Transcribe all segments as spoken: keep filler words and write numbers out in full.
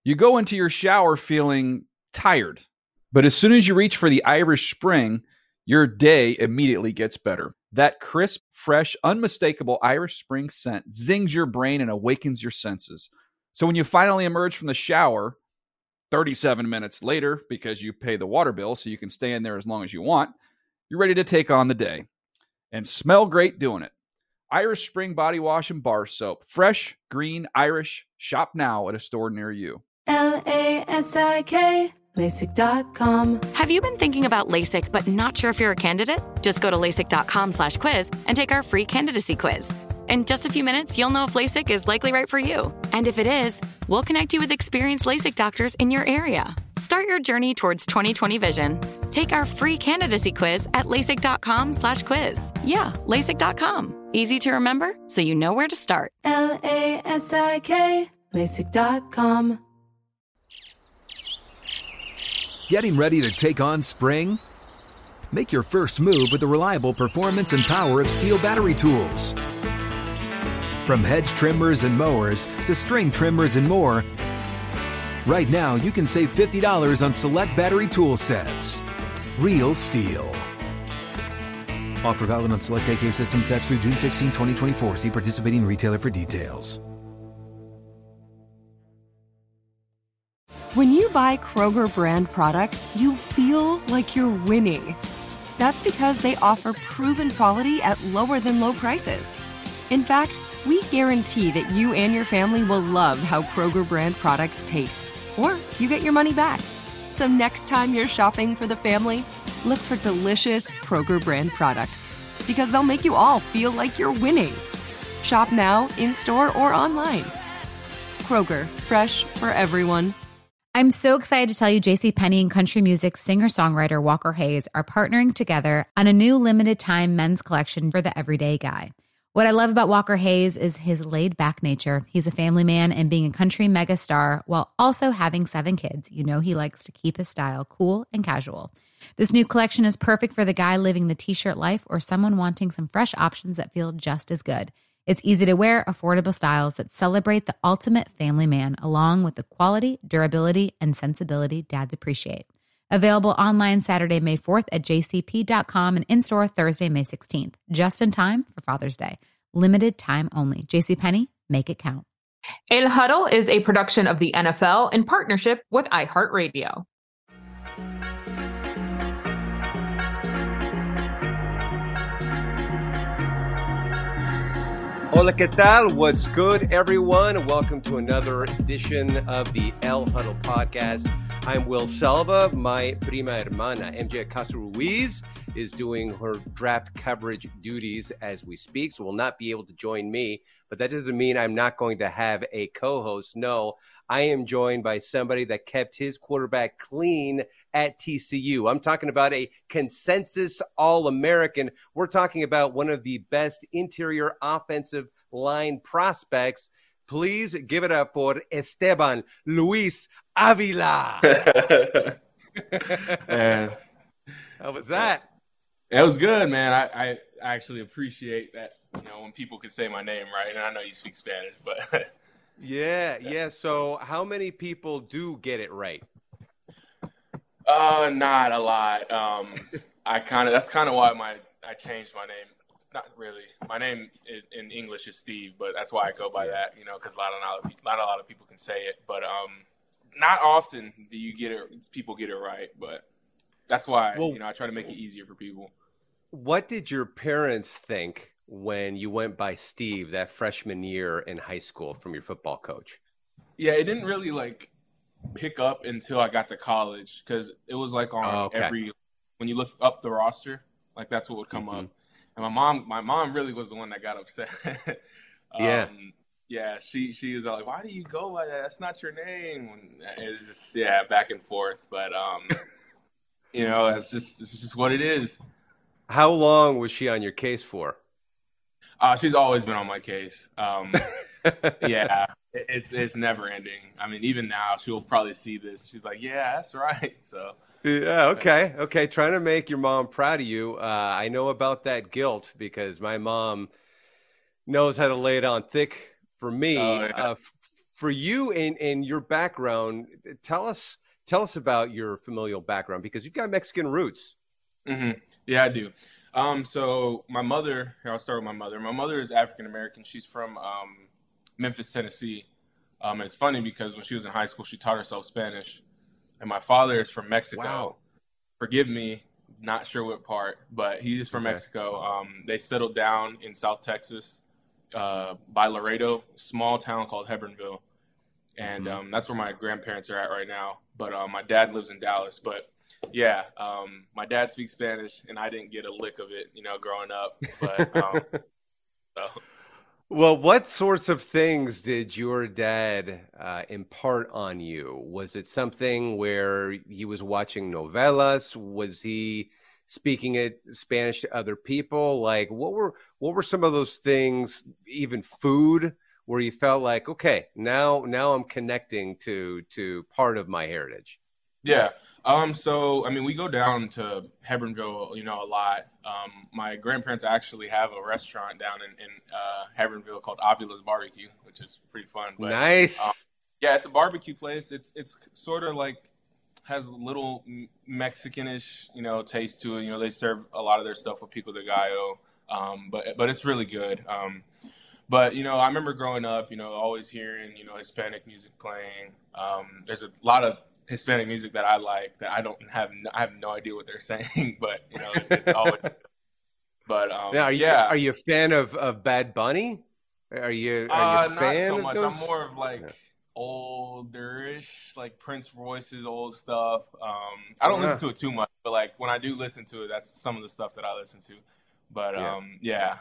You go into your shower feeling tired, but as soon as you reach for the Irish Spring, your day immediately gets better. That crisp, fresh, unmistakable Irish Spring scent zings your brain and awakens your senses. So when you finally emerge from the shower, thirty-seven minutes later, because you pay the water bill so you can stay in there as long as you want, you're ready to take on the day and smell great doing it. Irish Spring Body Wash and Bar Soap. Fresh, green, Irish. Shop now at a store near you. L A S I K, LASIK dot com. Have you been thinking about LASIK but not sure if you're a candidate? Just go to LASIK.com slash quiz and take our free candidacy quiz. In just a few minutes, you'll know if LASIK is likely right for you. And if it is, we'll connect you with experienced LASIK doctors in your area. Start your journey towards twenty twenty vision. Take our free candidacy quiz at LASIK.com slash quiz. Yeah, LASIK dot com. Easy to remember, so you know where to start. L A S I K, LASIK dot com. Getting ready to take on spring? Make your first move with the reliable performance and power of Steel battery tools. From hedge trimmers and mowers to string trimmers and more, right now you can save fifty dollars on select battery tool sets. Real Steel. Offer valid on select A K system sets through June sixteenth, twenty twenty-four. See participating retailer for details. When you buy Kroger brand products, you feel like you're winning. That's because they offer proven quality at lower than low prices. In fact, we guarantee that you and your family will love how Kroger brand products taste, or you get your money back. So next time you're shopping for the family, look for delicious Kroger brand products, because they'll make you all feel like you're winning. Shop now, in-store, or online. Kroger, fresh for everyone. I'm so excited to tell you JCPenney and country music singer-songwriter Walker Hayes are partnering together on a new limited-time men's collection for the everyday guy. What I love about Walker Hayes is his laid-back nature. He's a family man, and being a country megastar while also having seven kids, you know he likes to keep his style cool and casual. This new collection is perfect for the guy living the t-shirt life or someone wanting some fresh options that feel just as good. It's easy to wear, affordable styles that celebrate the ultimate family man, along with the quality, durability, and sensibility dads appreciate. Available online Saturday, May fourth at j c p dot com and in-store Thursday, May sixteenth. Just in time for Father's Day. Limited time only. JCPenney, make it count. El Huddle is a production of the N F L in partnership with iHeartRadio. Hola, ¿qué tal? What's good, everyone? Welcome to another edition of the El Huddle podcast. I'm Will Selva. My prima hermana, M J Castro-Ruiz, is doing her draft coverage duties as we speak, so will not be able to join me. But that doesn't mean I'm not going to have a co-host. No, I am joined by somebody that kept his quarterback clean at T C U. I'm talking about a consensus All-American. We're talking about one of the best interior offensive line prospects. Please give it up for Esteban Luis Avila. Man, how was that? It was good, man. I, I actually appreciate that, you know, when people can say my name right. And I know you speak Spanish, but yeah, yeah. So how many people do get it right? Uh, not a lot. Um, I kind of, that's kind of why my, I changed my name. Not really. My name is, in English is Steve, but that's why I go by that, you know, because not a lot of people, not a lot of people can say it. But um, not often do you get it, people get it right. But that's why, well, you know, I try to make it easier for people. What did your parents think when you went by Steve that freshman year in high school from your football coach? Yeah, it didn't really like pick up until I got to college, because it was like on oh, okay. every, when you look up the roster, like that's what would come mm-hmm. up. And my mom, my mom really was the one that got upset. um, yeah. Yeah. She, she was like, why do you go by that? That's not your name. And it's just, yeah, back and forth. But, um, you know, it's just, it's just what it is. How long was she on your case for? Uh, she's always been on my case. Um, yeah, it, it's, it's never ending. I mean, even now she'll probably see this. She's like, yeah, that's right. So. Yeah, okay, okay. Trying to make your mom proud of you. Uh, I know about that guilt because my mom knows how to lay it on thick for me. Oh, yeah. uh, f- for you and, and your background, tell us tell us about your familial background, because you've got Mexican roots. Mm-hmm. Yeah, I do. Um, so my mother, here, I'll start with my mother. My mother is African-American. She's from um, Memphis, Tennessee. Um, and it's funny because when she was in high school, she taught herself Spanish. And my father is from Mexico. Wow. Forgive me, not sure what part, but he is from Okay. Mexico. Um, they settled down in South Texas uh, by Laredo, small town called Hebronville. And Mhm. um, that's where my grandparents are at right now. But uh, my dad lives in Dallas. But yeah, um, my dad speaks Spanish, and I didn't get a lick of it, you know, growing up. But um, so. Well, what sorts of things did your dad uh, impart on you? Was it something where he was watching novelas? Was he speaking it Spanish to other people? Like, what were what were some of those things? Even food, where you felt like, okay, now now I'm connecting to to part of my heritage. Yeah. Um, so, I mean, we go down to Hebronville, you know, a lot. Um, my grandparents actually have a restaurant down in, in uh, Hebronville called Avila's Barbecue, which is pretty fun. But, Nice. um, yeah, it's a barbecue place. It's it's sort of like has a little Mexicanish, you know, taste to it. You know, they serve a lot of their stuff with pico de gallo, um, but but it's really good. Um, but you know, I remember growing up, you know, always hearing, you know, Hispanic music playing. Um, there's a lot of Hispanic music that I like that I don't have I have no idea what they're saying, but you know, it's always. But um, Now, are you yeah, are you a fan of, of Bad Bunny? Are you are uh, you a not fan so of much. those? I'm more of like Yeah. olderish, like Prince Royce's old stuff. Um, I don't Yeah. listen to it too much, but like when I do listen to it, that's some of the stuff that I listen to. But Yeah. um, yeah,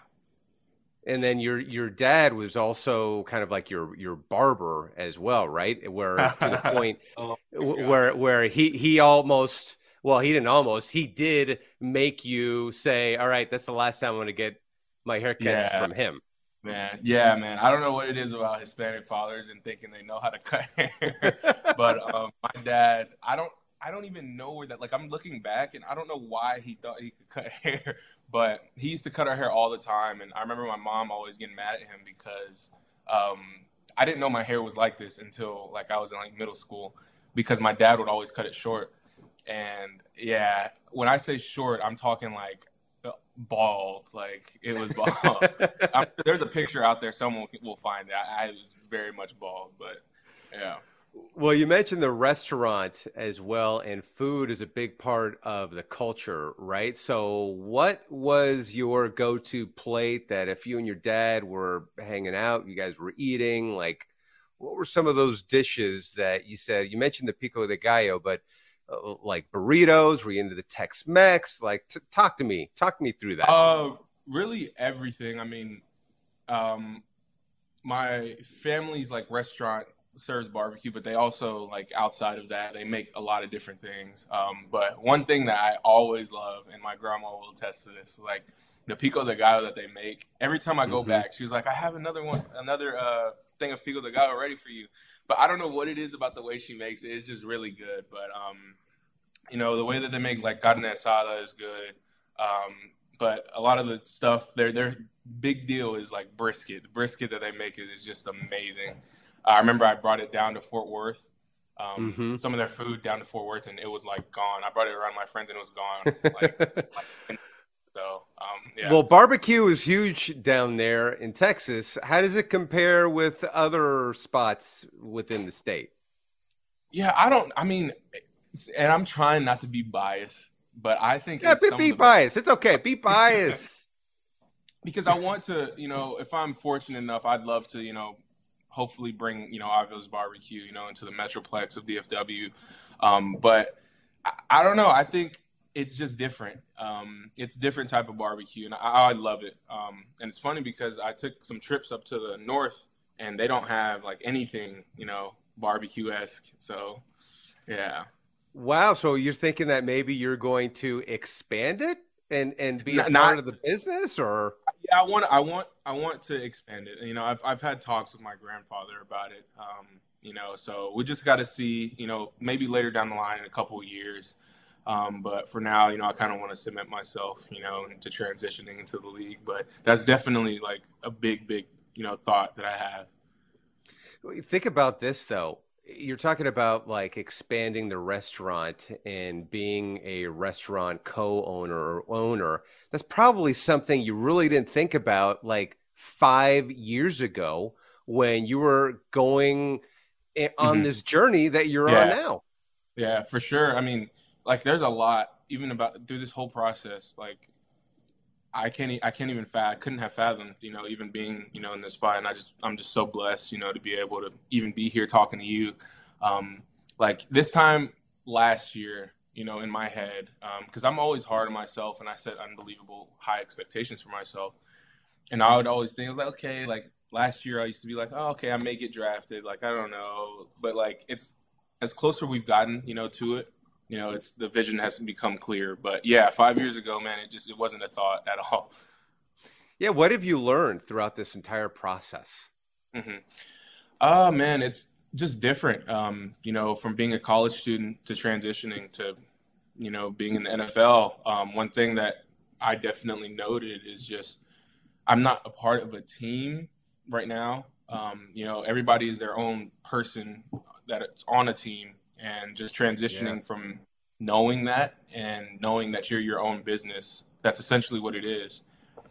And then your your dad was also kind of like your your barber as well, right? Where to the point Oh, w- yeah. where where he he almost well he didn't almost he did make you say, all right, that's the last time I'm going to get my haircuts Yeah. from him. Man, yeah, man. I don't know what it is about Hispanic fathers and thinking they know how to cut hair, but um, my dad, I don't, I don't even know where that. Like, I'm looking back, and I don't know why he thought he could cut hair, but he used to cut our hair all the time. And I remember my mom always getting mad at him because um, I didn't know my hair was like this until like I was in like middle school, because my dad would always cut it short. And yeah, when I say short, I'm talking like bald, like it was bald. I'm, there's a picture out there, someone will find it. I, I was very much bald, but yeah. Well, you mentioned the restaurant as well, and food is a big part of the culture, right? So what was your go-to plate that if you and your dad were hanging out, you guys were eating, like what were some of those dishes that you said? You mentioned the pico de gallo, but uh, like burritos, were you into the Tex-Mex? Like t- talk to me, talk me through that. Uh, really everything. I mean, um, my family's like restaurant serves barbecue, but they also like outside of that, they make a lot of different things. Um, but one thing that I always love, and my grandma will attest to this, like the pico de gallo that they make. Every time I go Mhm. back, she was like, "I have another one, another uh, thing of pico de gallo ready for you." But I don't know what it is about the way she makes it. It's just really good. But um, you know, the way that they make like carne asada is good. Um, but a lot of the stuff, their their big deal is like brisket. The brisket that they make is just amazing. I remember I brought it down to Fort Worth, um, Mhm. some of their food down to Fort Worth, and it was like gone. I brought it around my friends, and it was gone. Like, like, so, um, yeah. Well, barbecue is huge down there in Texas. How does it compare with other spots within the state? Yeah, I don't. I mean, and I'm trying not to be biased, but I think Yeah, it's be, some be of the- biased. It's okay. Be biased. because I want to, you know, if I'm fortunate enough, I'd love to, you know, hopefully bring, you know, Avila's Barbecue, you know, into the Metroplex of D F W. Um, but I, I don't know. I think it's just different. Um, it's a different type of barbecue, and I, I love it. Um, and it's funny because I took some trips up to the north, and they don't have like anything, you know, barbecue-esque. So, yeah. Wow. So you're thinking that maybe you're going to expand it and, and be a Not- part not- of the business, or? Yeah, I want, I want, I want to expand it. You know, I've I've had talks with my grandfather about it. Um, you know, so we just got to see. You know, maybe later down the line in a couple of years. Um, but for now, you know, I kind of want to cement myself, you know, into transitioning into the league. But that's definitely like a big, big, you know, thought that I have. Think about this, though. You're talking about like expanding the restaurant and being a restaurant co-owner or owner. That's probably something you really didn't think about like five years ago when you were going on mm-hmm. this journey that you're yeah. on now. Yeah, for sure. I mean, like there's a lot even about through this whole process. Like I can't, I can't even fathom, I couldn't have fathomed, you know, even being, you know, in this spot. And I just, I'm just so blessed, you know, to be able to even be here talking to you. Um, like this time last year, you know, in my head, um, cause I'm always hard on myself and I set unbelievable high expectations for myself. And I would always think, I was like, okay, like last year I used to be like, oh, okay, I may get drafted. Like, I don't know. But like, it's as closer we've gotten, you know, to it. You know, it's the vision has become clear. But yeah, five years ago, man, it just it wasn't a thought at all. Yeah, what have you learned throughout this entire process? Mm-hmm. Oh, man, it's just different. Um, you know, from being a college student to transitioning to, you know, being in the N F L. Um, one thing that I definitely noted is just I'm not a part of a team right now. Um, you know, everybody is their own person that's on a team. And just transitioning yeah. from knowing that and knowing that you're your own business, that's essentially what it is.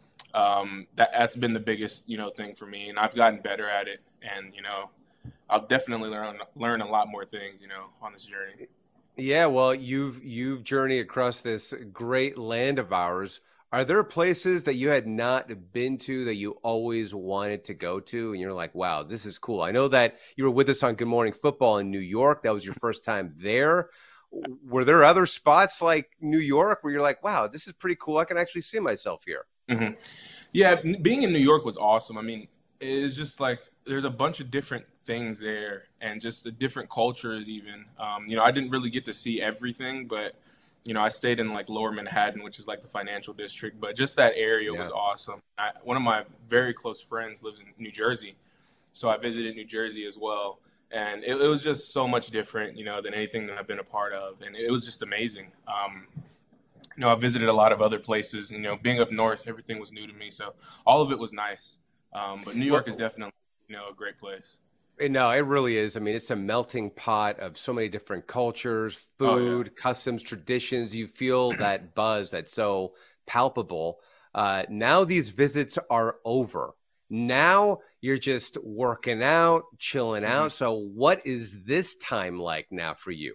Um, that, that's been the biggest, you know, thing for me. And I've gotten better at it. And, you know, I'll definitely learn learn a lot more things, you know, on this journey. Yeah, well, you've you've journeyed across this great land of ours. Are there places that you had not been to that you always wanted to go to? And you're like, wow, this is cool. I know that you were with us on Good Morning Football in New York. That was your first time there. Were there other spots like New York where you're like, wow, this is pretty cool. I can actually see myself here. Mm-hmm. Yeah, being in New York was awesome. I mean, it's just like there's a bunch of different things there and just the different cultures even. Um, you know, I didn't really get to see everything, but you know, I stayed in like Lower Manhattan, which is like the financial district, but just that area yeah. was awesome. I, one of my very close friends lives in New Jersey, so I visited New Jersey as well. And it, it was just so much different, you know, than anything that I've been a part of. And it was just amazing. Um, you know, I visited a lot of other places, you know, being up north, everything was new to me. So all of it was nice. Um, but New York is definitely, you know, a great place. No, it really is. I mean, it's a melting pot of so many different cultures, food, oh, yeah. customs, traditions. You feel that buzz that's so palpable. Uh, now these visits are over. Now you're just working out, chilling mm-hmm. out. So what is this time like now for you?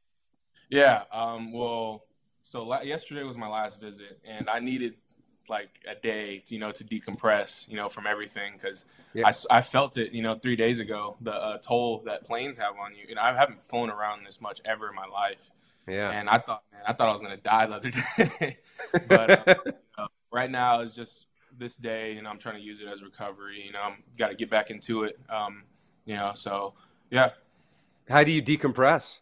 Yeah, um, well, so la- yesterday was my last visit, and I needed like a day, you know, to decompress, you know, from everything. Cause yeah. I, I felt it, you know, three days ago, the uh, toll that planes have on you. And I haven't flown around this much ever in my life. Yeah. And I thought, man, I thought I was going to die the other day. but uh, you know, right now it's just this day and I'm trying to use it as recovery. You know, I'm got to get back into it. Um, you know, so yeah. How do you decompress?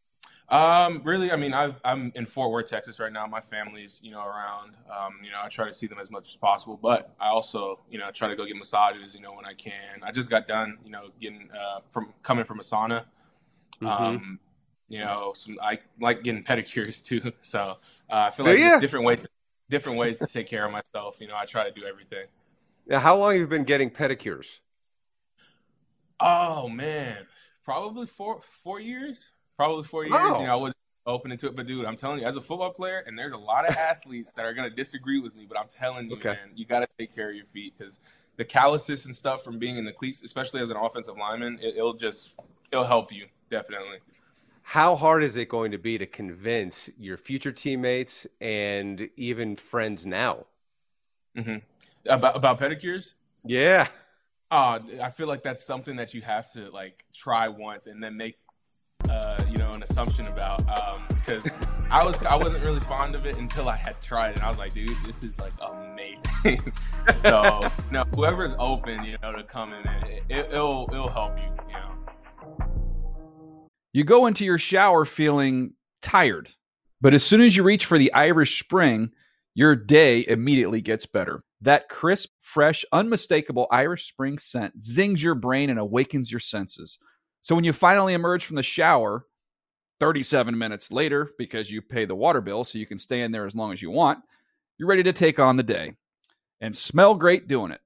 Um, really, I mean, I've, I'm in Fort Worth, Texas right now. My family's, you know, around, um, you know, I try to see them as much as possible, but I also, you know, try to go get massages, you know, when I can. I just got done, you know, getting, uh, from coming from a sauna, mm-hmm. um, you know, some, I like getting pedicures too. So, uh, I feel like yeah. there's different ways, different ways to take care of myself. You know, I try to do everything. Now, how long have you been getting pedicures? Oh man, probably four, four years. Probably four years, oh. you know, I wasn't open to it. But, dude, I'm telling you, as a football player, and there's a lot of athletes that are going to disagree with me, but I'm telling you, okay. man, you got to take care of your feet because the calluses and stuff from being in the cleats, especially as an offensive lineman, it, it'll just – it'll help you, definitely. How hard is it going to be to convince your future teammates and even friends now? Mm-hmm. About, about pedicures? Yeah. Uh, I feel like that's something that you have to, like, try once and then make – Uh, you know, an assumption about um, because I was I wasn't really fond of it until I had tried it. And I was like, dude, this is like amazing. so, you know, whoever's open, you know, to come in, it, it, it'll it'll help you. You know, you go into your shower feeling tired, but as soon as you reach for the Irish Spring, your day immediately gets better. That crisp, fresh, unmistakable Irish Spring scent zings your brain and awakens your senses. So when you finally emerge from the shower thirty-seven minutes later, because you pay the water bill so you can stay in there as long as you want, you're ready to take on the day and smell great doing it.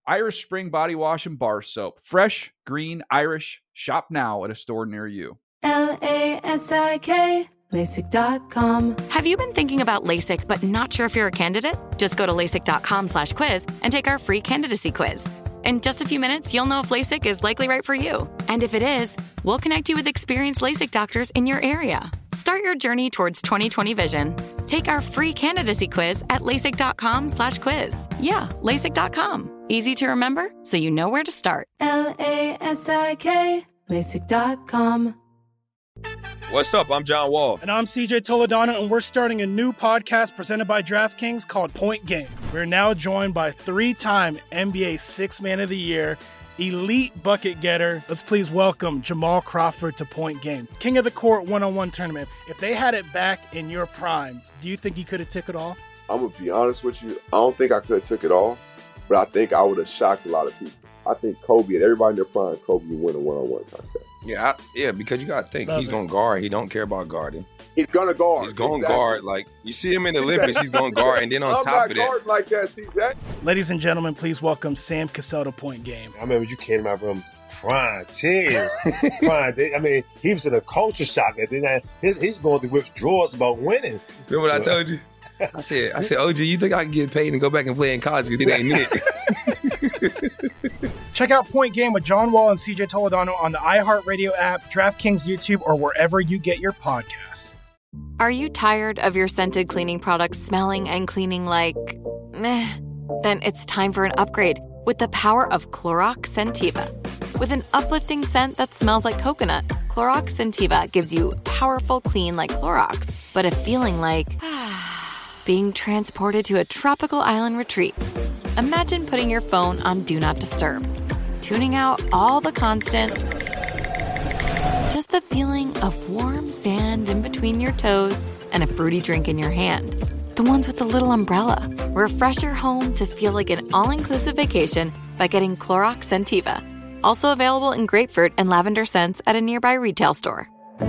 Irish Spring Body Wash and Bar Soap. Fresh, green, Irish. Shop now at a store near you. L A S I K, LASIK dot com. Have you been thinking about LASIK but not sure if you're a candidate? Just go to LASIK.com slash quiz and take our free candidacy quiz. In just a few minutes, you'll know if LASIK is likely right for you. And if it is, we'll connect you with experienced LASIK doctors in your area. Start your journey towards twenty twenty vision. Take our free candidacy quiz at LASIK.com slash quiz. Yeah, LASIK dot com. Easy to remember, so you know where to start. L A S I K, LASIK dot com. What's up? I'm John Wall. And I'm C J Toledano, and we're starting a new podcast presented by DraftKings called Point Game. We're now joined by three-time N B A Sixth Man of the Year, elite bucket getter. Let's please welcome Jamal Crawford to Point Game. King of the Court one-on-one tournament. If they had it back in your prime, do you think you could have took it all? I'm going to be honest with you. I don't think I could have took it all, but I think I would have shocked a lot of people. I think Kobe and everybody in their prime, Kobe would win a one-on-one contest. Yeah, I, yeah, because you got to think, Love he's it. going to guard. He don't care about guarding. He's going to guard. He's going to exactly. guard. Like, you see him in the Olympics, he's going to guard. And then on I'm top not of that, guarding like that, C J. Ladies and gentlemen, please welcome Sam Cassell to Point Game. I remember you came out from prime ten. prime, I mean, he was in a culture shock. And then his, he's going through withdrawals about winning. remember what I told you? I said, I said, O G, you think I can get paid and go back and play in college? You think they ain't it? Check out Point Game with John Wall and C J Toledano on the iHeartRadio app, DraftKings YouTube, or wherever you get your podcasts. Are you tired of your scented cleaning products smelling and cleaning like meh? Then it's time for an upgrade with the power of Clorox Scentiva. With an uplifting scent that smells like coconut, Clorox Scentiva gives you powerful clean like Clorox, but a feeling like being transported to a tropical island retreat. Imagine putting your phone on Do Not Disturb, tuning out all the constant, just the feeling of warm sand in between your toes and a fruity drink in your hand. The ones with the little umbrella. Refresh your home to feel like an all-inclusive vacation by getting Clorox Scentiva. Also available in grapefruit and lavender scents at a nearby retail store.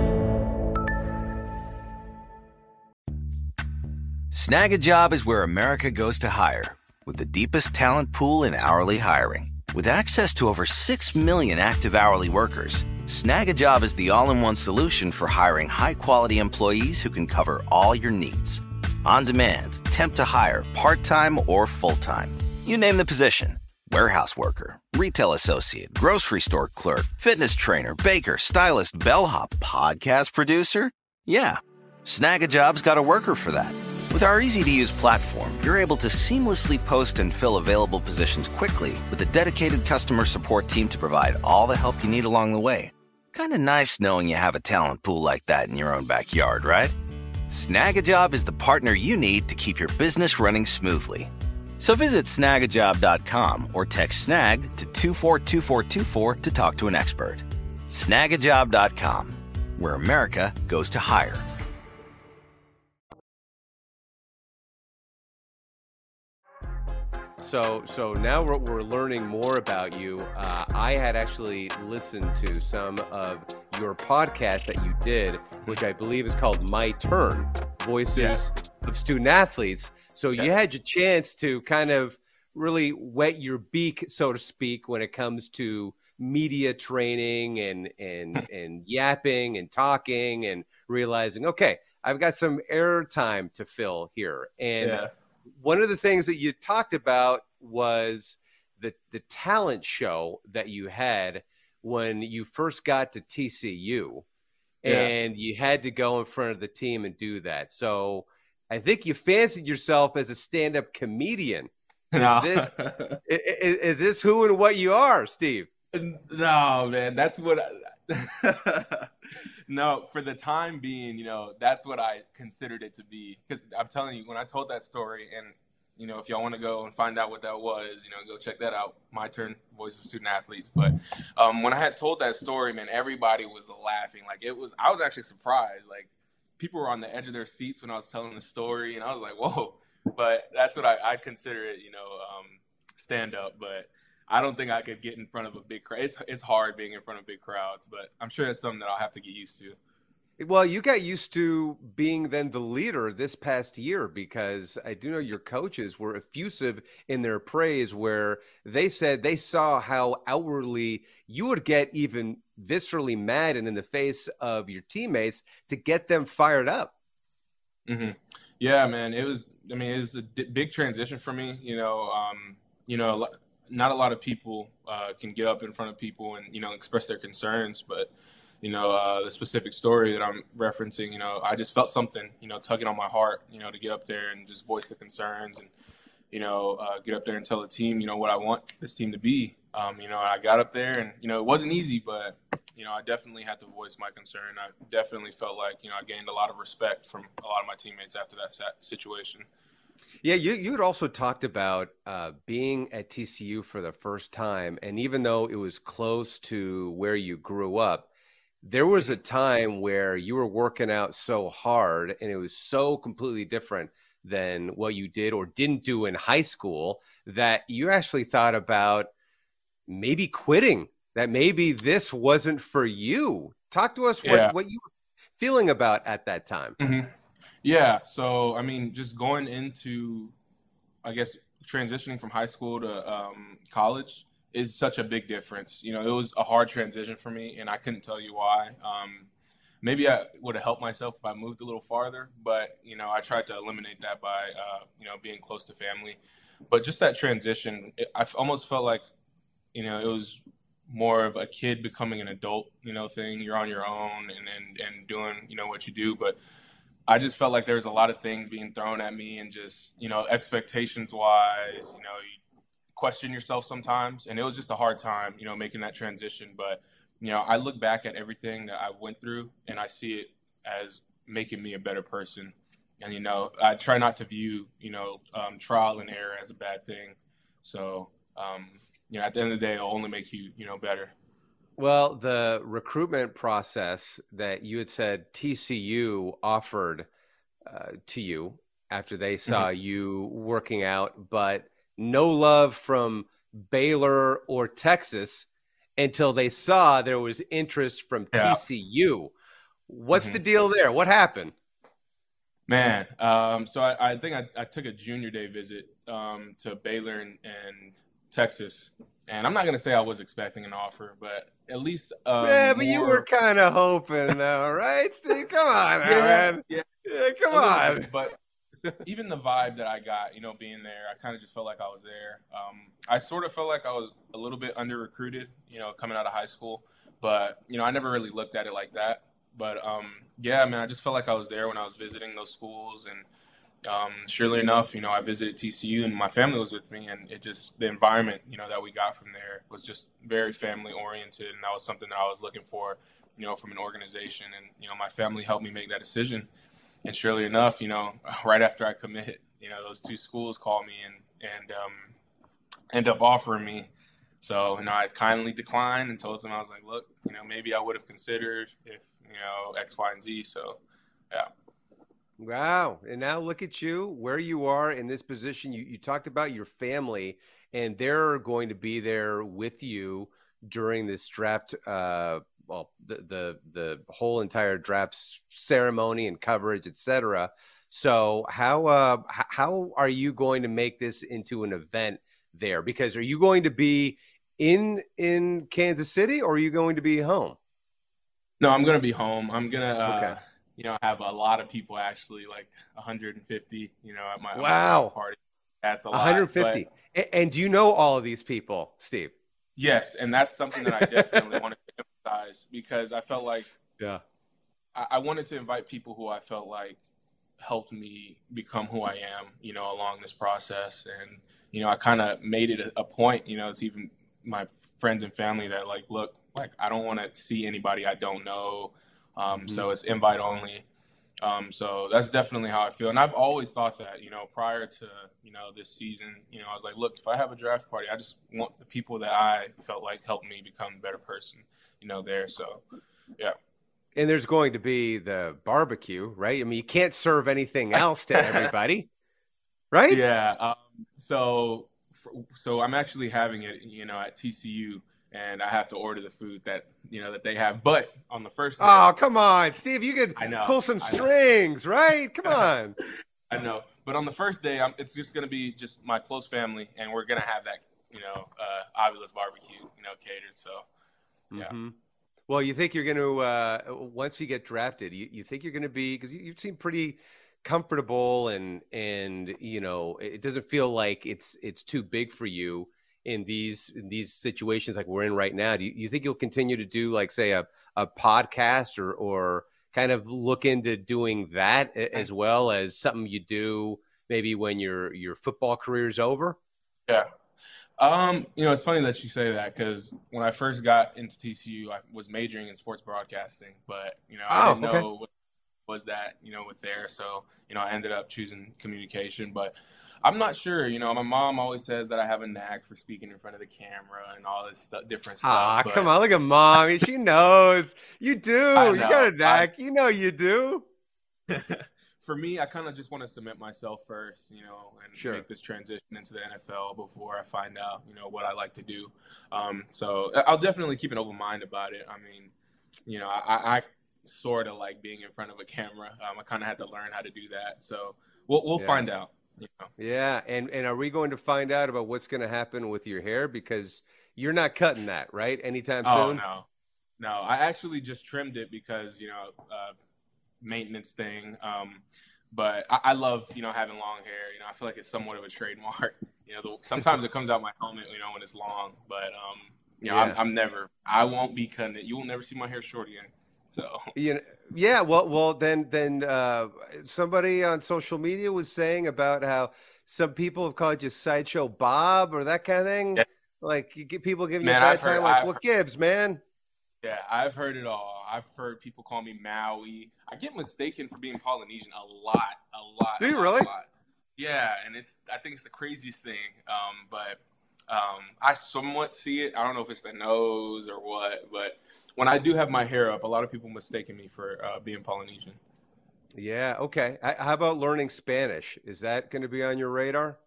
Snag a Job is where America goes to hire, with the deepest talent pool in hourly hiring. With access to over six million active hourly workers, Snag a Job is the all-in-one solution for hiring high-quality employees who can cover all your needs. On demand, temp to hire, part-time or full-time. You name the position. Warehouse worker, retail associate, grocery store clerk, fitness trainer, baker, stylist, bellhop, podcast producer. Yeah, Snag a Job's got a worker for that. With our easy-to-use platform, you're able to seamlessly post and fill available positions quickly with a dedicated customer support team to provide all the help you need along the way. Kind of nice knowing you have a talent pool like that in your own backyard, right? Snag a Job is the partner you need to keep your business running smoothly. So visit snag a job dot com or text SNAG to two four two four two four to talk to an expert. snag a job dot com, where America goes to hire. So, so now we're, we're learning more about you. Uh, I had actually listened to some of your podcast that you did, which I believe is called My Turn, Voices Yes. of Student Athletes. So Yes. you had your chance to kind of really wet your beak, so to speak, when it comes to media training and and and yapping and talking and realizing, okay, I've got some air time to fill here. And Yeah. one of the things that you talked about was the the talent show that you had when you first got to T C U, Yeah. and you had to go in front of the team and do that. So I think you fancied yourself as a stand-up comedian. Is No. this is, is this who and what you are, Steve? No, man, that's what I, no, for the time being, you know, that's what I considered it to be. Because I'm telling you, when I told that story, and, you know, if y'all want to go and find out what that was, you know, go check that out. My Turn, Voices of Student Athletes. But um, when I had told that story, man, everybody was laughing. Like, it was, I was actually surprised. Like, people were on the edge of their seats when I was telling the story, and I was like, whoa. But that's what I, I'd consider it, you know, um, stand-up. But I don't think I could get in front of a big crowd. It's it's hard being in front of big crowds, but I'm sure that's something that I'll have to get used to. Well, you got used to being then the leader this past year, because I do know your coaches were effusive in their praise, where they said they saw how outwardly you would get even viscerally mad and in the face of your teammates to get them fired up. Mm-hmm. Yeah, man. It was, I mean, it was a d- big transition for me. You know, um, you know, a lot, not a lot of people uh, can get up in front of people and, you know, express their concerns. But, you know, uh, the specific story that I'm referencing, you know, I just felt something, you know, tugging on my heart, you know, to get up there and just voice the concerns and, you know, uh, get up there and tell the team, you know, what I want this team to be. Um, you know, I got up there and, you know, it wasn't easy, but, you know, I definitely had to voice my concern. I definitely felt like, you know, I gained a lot of respect from a lot of my teammates after that situation. Yeah, you you had also talked about uh, being at T C U for the first time, and even though it was close to where you grew up, there was a time where you were working out so hard, and it was so completely different than what you did or didn't do in high school that you actually thought about maybe quitting, that maybe this wasn't for you. Talk to us what, Yeah. what you were feeling about at that time. Mm-hmm. Yeah. So, I mean, just going into, I guess, transitioning from high school to um, college is such a big difference. You know, it was a hard transition for me, and I couldn't tell you why. Um, maybe I would have helped myself if I moved a little farther, but, you know, I tried to eliminate that by, uh, you know, being close to family. But just that transition, it, I almost felt like, you know, it was more of a kid becoming an adult, you know, thing. You're on your own and, and, and doing, you know, what you do. But I just felt like there was a lot of things being thrown at me, and just, you know, expectations wise, you know, you question yourself sometimes. And it was just a hard time, you know, making that transition. But, you know, I look back at everything that I went through, and I see it as making me a better person. And, you know, I try not to view, you know, um, trial and error as a bad thing. So, um, you know, at the end of the day, it'll only make you, you know, better. Well, the recruitment process that you had said T C U offered uh, to you after they saw Mm-hmm. you working out, but no love from Baylor or Texas until they saw there was interest from Yeah. T C U. What's Mm-hmm. the deal there? What happened? Man, um, so I, I think I, I took a junior day visit um, to Baylor and, and Texas. And I'm not going to say I was expecting an offer, but at least um, yeah, but you more- were kind of hoping, though, right, Steve? Come on, Yeah, man. yeah. Yeah, come A little on. bit, but even the vibe that I got, you know, being there, I kind of just felt like I was there. Um, I sort of felt like I was a little bit under recruited, you know, coming out of high school. But, you know, I never really looked at it like that. But, um, yeah, I mean, I just felt like I was there when I was visiting those schools. And um, surely enough, you know, I visited T C U and my family was with me. And it just, the environment, you know, that we got from there was just very family oriented. And that was something that I was looking for, you know, from an organization. And, you know, my family helped me make that decision. And surely enough, you know, right after I commit, you know, those two schools call me and, and um, end up offering me. So, you know, I kindly declined and told them, I was like, look, you know, maybe I would have considered if, you know, X, Y, and Z. So, yeah. Wow. And now look at you, where you are in this position. You, you talked about your family, and they're going to be there with you during this draft, uh, well, the, the, the whole entire draft s- ceremony and coverage, et cetera. So how, uh, h- how are you going to make this into an event there? Because are you going to be in, in Kansas City, or are you going to be home? No, I'm going to be home. I'm going to, uh, Okay. you know, have a lot of people, actually, like one hundred fifty, you know, at my, at my Wow. party. That's a lot. one hundred fifty. but- A- And do you know all of these people, Steve? Yes, and that's something that I definitely wanted to emphasize, because I felt like Yeah. I, I wanted to invite people who I felt like helped me become who I am, you know, along this process. And, you know, I kind of made it a, a point, you know, it's even my friends and family that, like, look, like, I don't want to see anybody I don't know. Um, Mhm. So it's invite only. Um, so that's definitely how I feel. And I've always thought that, you know, prior to, you know, this season, you know, I was like, look, if I have a draft party, I just want the people that I felt like helped me become a better person, you know, there. So, yeah. And there's going to be the barbecue, right? I mean, you can't serve anything else to everybody, right? Yeah. Um, so, so I'm actually having it, you know, at T C U, and I have to order the food that you know that they have. But on the first day, oh come on, Steve, you could I know, pull some I know. strings, right? Come on. I know, but on the first day, I'm, it's just gonna be just my close family, and we're gonna have that you know uh, Ovilus barbecue, you know, catered. So yeah. Mm-hmm. Well, you think you're going to uh, once you get drafted, you, you think you're going to be because you, you seem pretty comfortable and and you know it doesn't feel like it's it's too big for you in these in these situations like we're in right now. Do you, you think you'll continue to do like say a, a podcast or or kind of look into doing that as well as something you do maybe when your your football career is over? Yeah. Um, you know, it's funny that you say that because when I first got into T C U, I was majoring in sports broadcasting, but you know, I oh, didn't okay. know what was that, you know, was there. So, you know, I ended up choosing communication, but I'm not sure. You know, my mom always says that I have a knack for speaking in front of the camera and all this stu- different stuff. Ah, but... come on, look at mom. She knows. You do. I You know. got a knack. I... You know you do. For me, I kind of just want to cement myself first, you know, and sure. make this transition into the N F L before I find out, you know, what I like to do. Um, so I'll definitely keep an open mind about it. I mean, you know, I, I sort of like being in front of a camera. Um, I kind of had to learn how to do that. So we'll we'll yeah. find out. You know? Yeah, and and are we going to find out about what's going to happen with your hair because you're not cutting that, right? Anytime oh, soon? Oh no, no. I actually just trimmed it because you know. Uh, maintenance thing um but I, I love you know having long hair. you know I feel like it's somewhat of a trademark. you know the, sometimes it comes out my helmet you know when it's long, but um you know yeah. I'm, I'm never I won't be cutting it. You will never see my hair short again. So you know, yeah well well then then uh somebody on social media was saying about how some people have called you Sideshow Bob or that kind of thing. Yeah. Like you get people giving man, you a bad I've time heard, like I've what heard, gives man yeah I've heard it all. I've heard people call me Maui. I get mistaken for being Polynesian a lot, a lot. Do you a lot, really? A lot. Yeah, and it's I think it's the craziest thing. Um, but um, I somewhat see it. I don't know if it's the nose or what, but when I do have my hair up, a lot of people mistaken me for uh, being Polynesian. Yeah. Okay. How about learning Spanish? Is that going to be on your radar?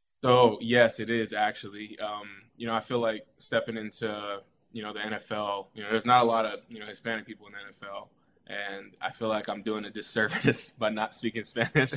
So yes, it is actually. Um, you know, I feel like stepping into you know, the N F L, you know, there's not a lot of, you know, Hispanic people in the N F L. And I feel like I'm doing a disservice by not speaking Spanish.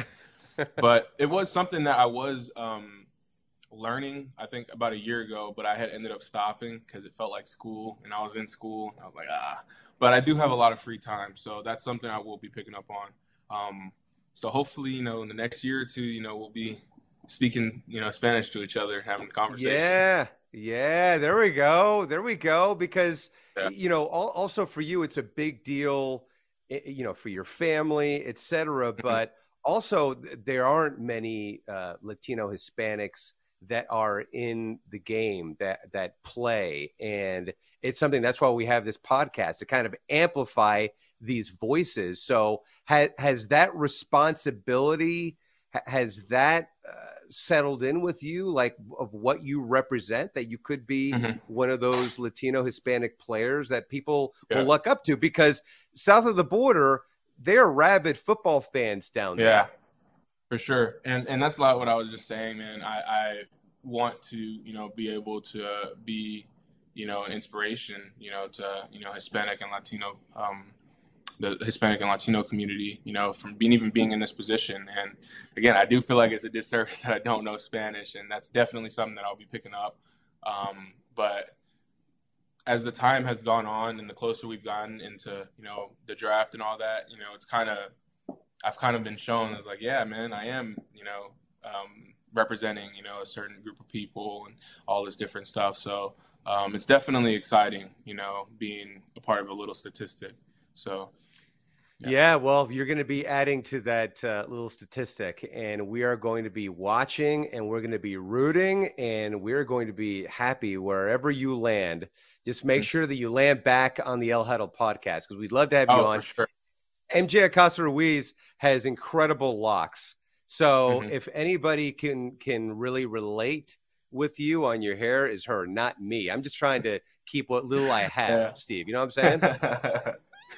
But it was something that I was um, learning, I think, about a year ago. But I had ended up stopping because it felt like school. And I was in school. I was like, ah. But I do have a lot of free time. So that's something I will be picking up on. Um, so hopefully, you know, in the next year or two, you know, we'll be speaking, you know, Spanish to each other, having a conversation. Yeah. Yeah, there we go. There we go. Because, yeah. you know, also for you, it's a big deal, you know, for your family, et cetera. Mm-hmm. But also there aren't many uh, Latino Hispanics that are in the game that, that play. And it's something that's why we have this podcast to kind of amplify these voices. So ha- has that responsibility, ha- has that uh, settled in with you, like of what you represent, that you could be mm-hmm. one of those Latino Hispanic players that people yeah. will look up to? Because south of the border, they're rabid football fans down there. Yeah, for sure. And and that's a lot what I was just saying, man. I, I want to, you know, be able to uh, be, you know, an inspiration, you know, to, you know, Hispanic and Latino um the Hispanic and Latino community, you know, from being even being in this position. And again, I do feel like it's a disservice that I don't know Spanish, and that's definitely something that I'll be picking up. Um, but as the time has gone on and the closer we've gotten into, you know, the draft and all that, you know, it's kind of, I've kind of been shown as like, yeah, man, I am, you know, um, representing, you know, a certain group of people and all this different stuff. So um, it's definitely exciting, you know, being a part of a little statistic. So, Yeah. yeah, well, you're going to be adding to that uh, little statistic, and we are going to be watching, and we're going to be rooting, and we're going to be happy wherever you land. Just make mm-hmm. sure that you land back on the El Huddle podcast, because we'd love to have you oh, on. For sure. M J Acosta Ruiz has incredible locks. So mm-hmm. if anybody can can really relate with you on your hair, is her, not me. I'm just trying to keep what little I have, yeah. Steve. You know what I'm saying?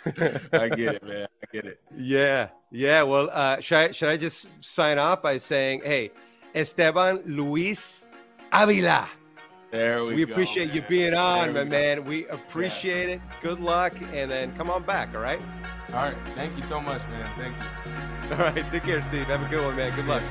I get it, man. I get it. Yeah. Yeah. Well, uh, should I, should I just sign off by saying, hey, Esteban Luis Avila. There we, we go. appreciate you being on, my man. We appreciate yeah. it. Good luck, and then come on back, all right? All right. Thank you so much, man. Thank you. All right. Take care, Steve. Have a good one, man. Good luck.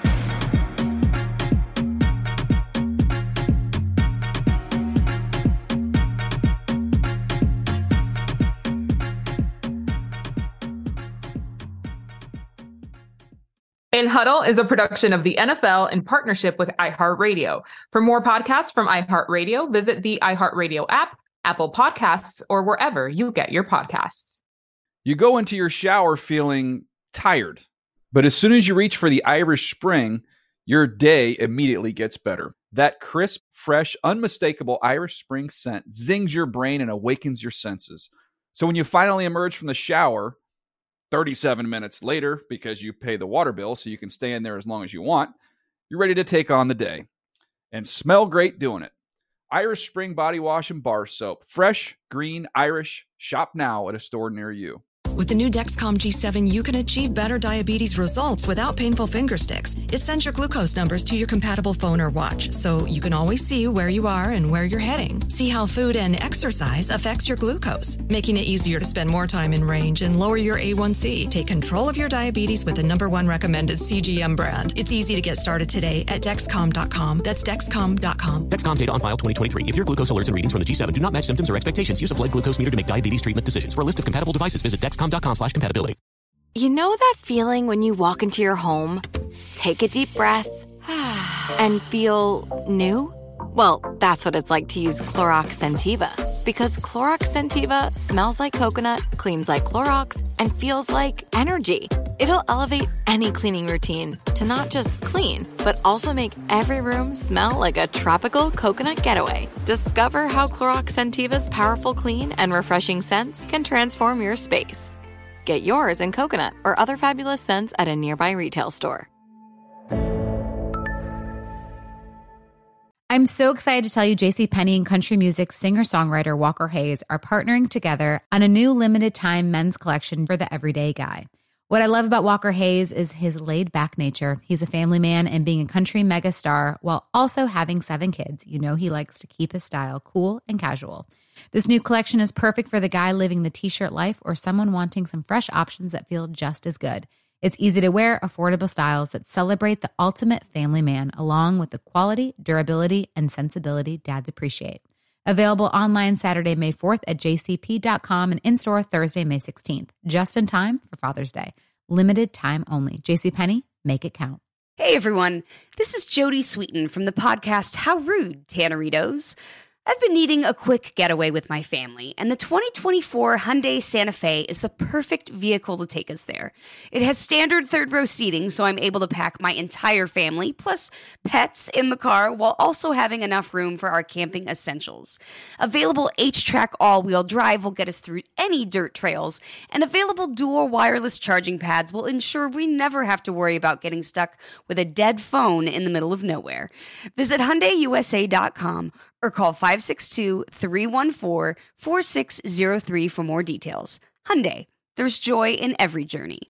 In Huddle is a production of the N F L in partnership with iHeartRadio. For more podcasts from iHeartRadio, visit the iHeartRadio app, Apple Podcasts, or wherever you get your podcasts. You go into your shower feeling tired, but as soon as you reach for the Irish Spring, your day immediately gets better. That crisp, fresh, unmistakable Irish Spring scent zings your brain and awakens your senses. So when you finally emerge from the shower, thirty-seven minutes later, because you pay the water bill so you can stay in there as long as you want, you're ready to take on the day and smell great doing it. Irish Spring Body Wash and Bar Soap. Fresh, green, Irish. Shop now at a store near you. With the new Dexcom G seven, you can achieve better diabetes results without painful finger sticks. It sends your glucose numbers to your compatible phone or watch, so you can always see where you are and where you're heading. See how food and exercise affects your glucose, making it easier to spend more time in range and lower your A one C. Take control of your diabetes with the number one recommended C G M brand. It's easy to get started today at Dexcom dot com. That's Dexcom dot com. Dexcom data on file twenty twenty-three. If your glucose alerts and readings from the G seven do not match symptoms or expectations, use a blood glucose meter to make diabetes treatment decisions. For a list of compatible devices, visit Dexcom dot com slash compatibility. You know that feeling when you walk into your home, take a deep breath, and feel new? Well, that's what it's like to use Clorox Scentiva. Because Clorox Scentiva smells like coconut, cleans like Clorox, and feels like energy. It'll elevate any cleaning routine to not just clean, but also make every room smell like a tropical coconut getaway. Discover how Clorox Scentiva's powerful clean and refreshing scents can transform your space. Get yours in coconut or other fabulous scents at a nearby retail store. I'm so excited to tell you JCPenney and country music singer-songwriter Walker Hayes are partnering together on a new limited-time men's collection for the everyday guy. What I love about Walker Hayes is his laid-back nature. He's a family man, and being a country megastar while also having seven kids, you know he likes to keep his style cool and casual. This new collection is perfect for the guy living the t-shirt life or someone wanting some fresh options that feel just as good. It's easy to wear, affordable styles that celebrate the ultimate family man, along with the quality, durability, and sensibility dads appreciate. Available online Saturday, May fourth at j c p dot com and in-store Thursday, May sixteenth, just in time for Father's Day. Limited time only. JCPenney, make it count. Hey, everyone. This is Jodie Sweetin from the podcast How Rude, Tanneritos. I've been needing a quick getaway with my family, and the twenty twenty-four Hyundai Santa Fe is the perfect vehicle to take us there. It has standard third-row seating, so I'm able to pack my entire family, plus pets, in the car, while also having enough room for our camping essentials. Available H-Track all-wheel drive will get us through any dirt trails, and available dual wireless charging pads will ensure we never have to worry about getting stuck with a dead phone in the middle of nowhere. Visit Hyundai U S A dot com or call five six two, three one four, four six zero three for more details. Hyundai, there's joy in every journey.